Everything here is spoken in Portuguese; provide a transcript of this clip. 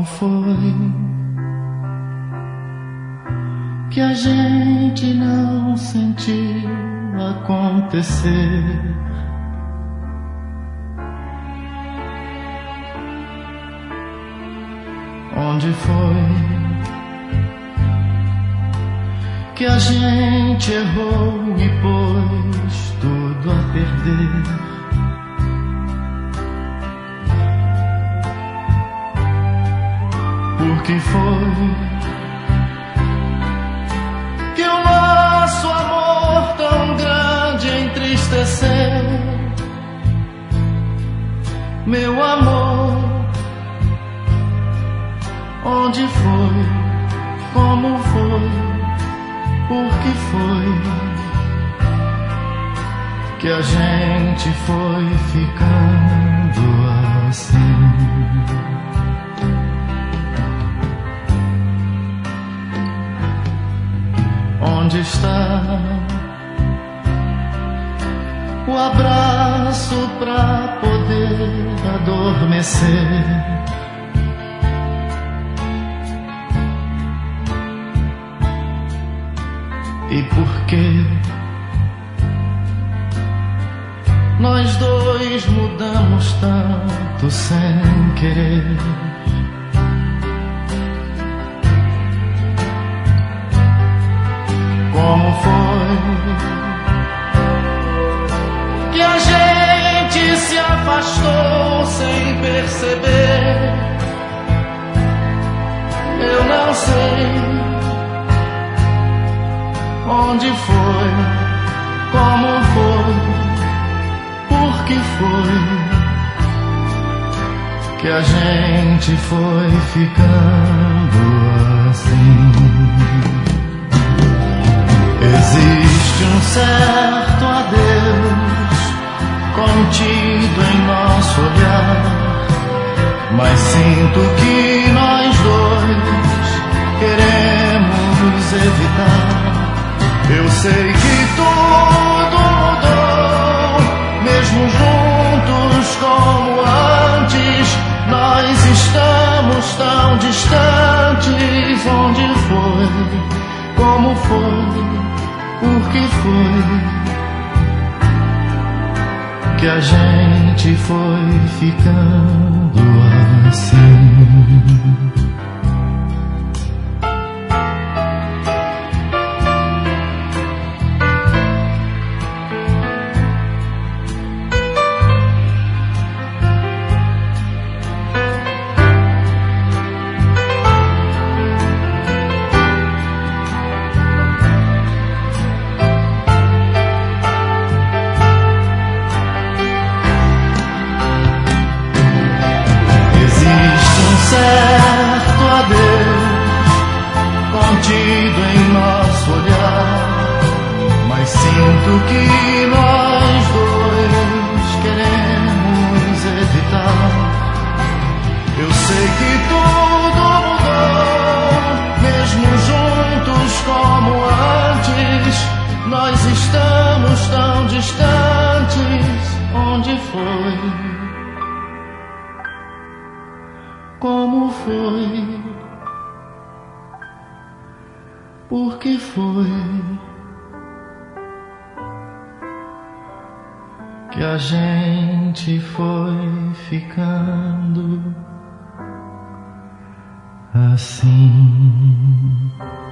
Como foi que a gente não sentiu acontecer? Onde foi que a gente errou e pôs tudo a perder? Por que foi que o nosso amor tão grande entristeceu? Meu amor, onde foi? Como foi? Por que foi que a gente foi ficando assim? Onde está o abraço pra poder adormecer? E por que nós dois mudamos tanto sem querer? Como foi que a gente se afastou sem perceber? Eu não sei onde foi, como foi, por que foi que a gente foi ficando assim? Existe um certo adeus contido em nosso olhar, mas sinto que nós dois queremos evitar. Eu sei que tudo mudou, mesmo juntos como antes. Nós estamos tão distantes. Onde foi? Como foi? Por que foi que a gente foi ficando assim? Certo adeus contido em nosso olhar, mas sinto que nós dois queremos evitar. Eu sei que tudo mudou, mesmo juntos como antes. Nós estamos tão distantes. Onde foi? Como foi? Por que foi que a gente foi ficando assim?